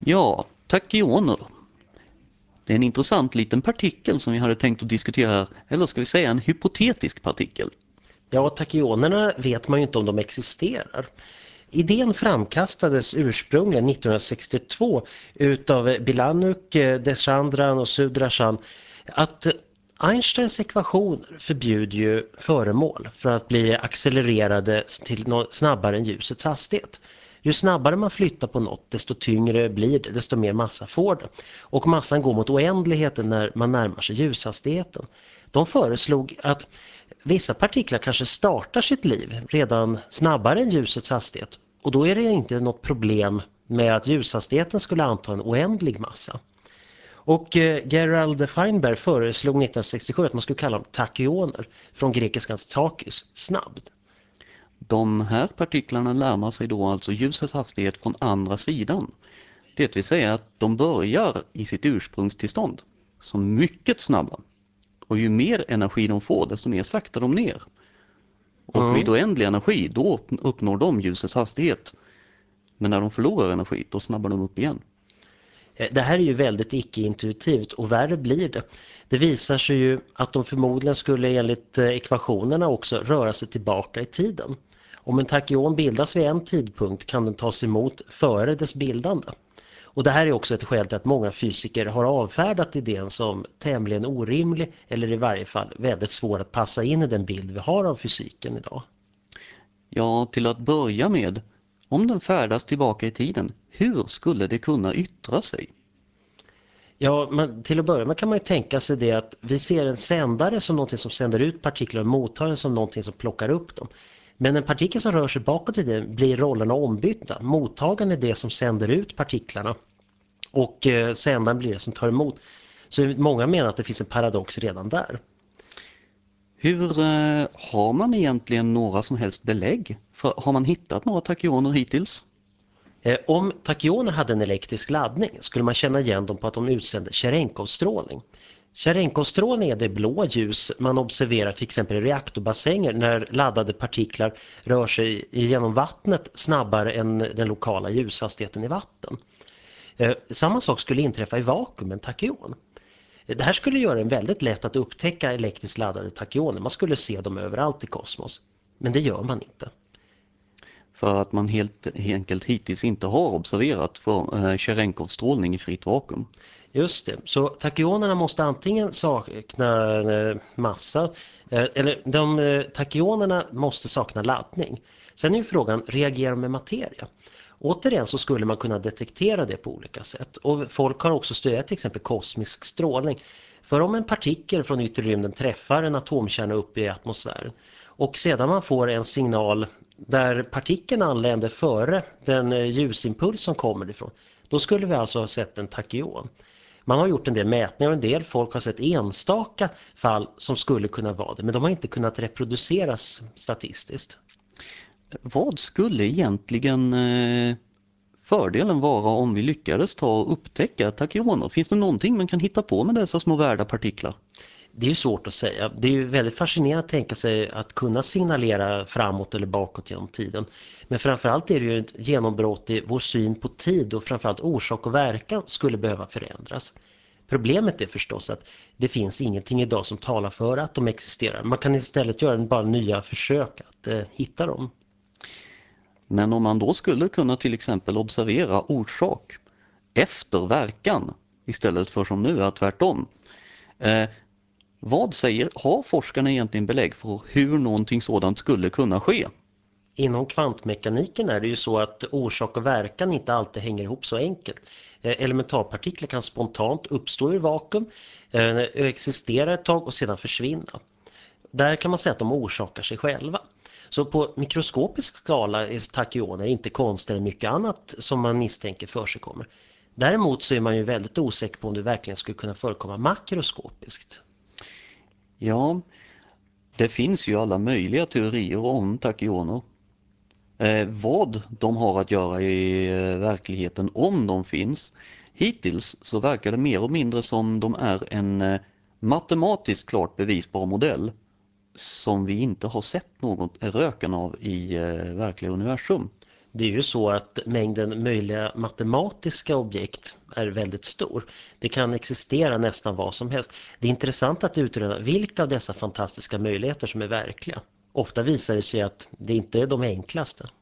Ja, tachyoner. Det är en intressant liten partikel som vi hade tänkt att diskutera här. Eller ska vi säga en hypotetisk partikel? Ja, tachyonerna vet man ju inte om de existerar. Idén framkastades ursprungligen 1962 utav Bilanuk, Deschandran och Sudrashan att Einsteins ekvationer förbjuder ju föremål för att bli accelererade till snabbare än ljusets hastighet. Ju snabbare man flyttar på något, desto tyngre blir det, desto mer massa får det. Och massan går mot oändligheten när man närmar sig ljushastigheten. De föreslog att vissa partiklar kanske startar sitt liv redan snabbare än ljusets hastighet. Och då är det inte något problem med att ljushastigheten skulle anta en oändlig massa. Och Gerald Feinberg föreslog 1967 att man skulle kalla dem tachyoner, från grekiskans tachys, snabb. De här partiklarna närmar sig då alltså ljusets hastighet från andra sidan. Det vill säga att de börjar i sitt ursprungstillstånd som mycket snabba. Och ju mer energi de får, desto mer saktar de ner. Och vid oändlig energi, då uppnår de ljusets hastighet. Men när de förlorar energi, då snabbar de upp igen. Det här är ju väldigt icke-intuitivt och värre blir det. Det visar sig ju att de förmodligen skulle enligt ekvationerna också röra sig tillbaka i tiden. Om en tachyon bildas vid en tidpunkt kan den tas emot före dess bildande. Och det här är också ett skäl till att många fysiker har avfärdat idén som tämligen orimlig eller i varje fall väldigt svår att passa in i den bild vi har av fysiken idag. Ja, till att börja med, om den färdas tillbaka i tiden, hur skulle det kunna yttra sig? Ja, men till att börja med kan man ju tänka sig det att vi ser en sändare som någonting som sänder ut partiklar och mottagaren som någonting som plockar upp dem. Men en partikel som rör sig bakåt i tiden blir rollerna ombytta. Mottagaren är det som sänder ut partiklarna och sändaren blir det som tar emot. Så många menar att det finns en paradox redan där. Hur har man egentligen några som helst belägg? Har man hittat några tachyoner hittills? Om tachyoner hade en elektrisk laddning skulle man känna igen dem på att de utsänder Cherenkov-strålning. Cherenkov-strålning är det blå ljus man observerar till exempel i reaktorbassänger när laddade partiklar rör sig genom vattnet snabbare än den lokala ljushastigheten i vatten. Samma sak skulle inträffa i vakuum med en tachyon. Det här skulle göra det väldigt lätt att upptäcka elektriskt laddade tachyoner. Man skulle se dem överallt i kosmos. Men det gör man inte. För att man helt enkelt hittills inte har observerat för Cherenkov-strålning i fritt vakuum. Just det, så tachyonerna måste antingen sakna massa eller tachyonerna måste sakna laddning. Sen är ju frågan, reagerar de med materia? Återigen så skulle man kunna detektera det på olika sätt. Och folk har också studerat till exempel kosmisk strålning. För om en partikel från yttre rymden träffar en atomkärna uppe i atmosfären och sedan man får en signal där partikeln anländer före den ljusimpuls som kommer ifrån, då skulle vi alltså ha sett en tachyon. Man har gjort en del mätningar och en del folk har sett enstaka fall som skulle kunna vara det, men de har inte kunnat reproduceras statistiskt. Vad skulle egentligen fördelen vara om vi lyckades ta och upptäcka tachyoner? Finns det någonting man kan hitta på med dessa små värda partiklar? Det är ju svårt att säga. Det är ju väldigt fascinerande att tänka sig att kunna signalera framåt eller bakåt genom tiden. Men framförallt är det ju ett genombrott i vår syn på tid och framförallt orsak och verkan skulle behöva förändras. Problemet är förstås att det finns ingenting idag som talar för att de existerar. Man kan istället göra bara nya försök att hitta dem. Men om man då skulle kunna till exempel observera orsak efter verkan istället för som nu är tvärtom. Har forskarna egentligen belägg för hur någonting sådant skulle kunna ske? Inom kvantmekaniken är det ju så att orsak och verkan inte alltid hänger ihop så enkelt. Elementarpartiklar kan spontant uppstå ur vakuum, existera ett tag och sedan försvinna. Där kan man säga att de orsakar sig själva. Så på mikroskopisk skala är tachyoner inte konstigare än mycket annat som man misstänker för sig kommer. Däremot så är man ju väldigt osäker på om det verkligen skulle kunna förekomma makroskopiskt. Ja, det finns ju alla möjliga teorier om tachyoner. Vad de har att göra i verkligheten om de finns. Hittills så verkar det mer och mindre som de är en matematiskt klart bevisbar modell som vi inte har sett något röken av i verkliga universum. Det är ju så att mängden möjliga matematiska objekt är väldigt stor. Det kan existera nästan vad som helst. Det är intressant att utröna vilka av dessa fantastiska möjligheter som är verkliga. Ofta visar det sig att det inte är de enklaste.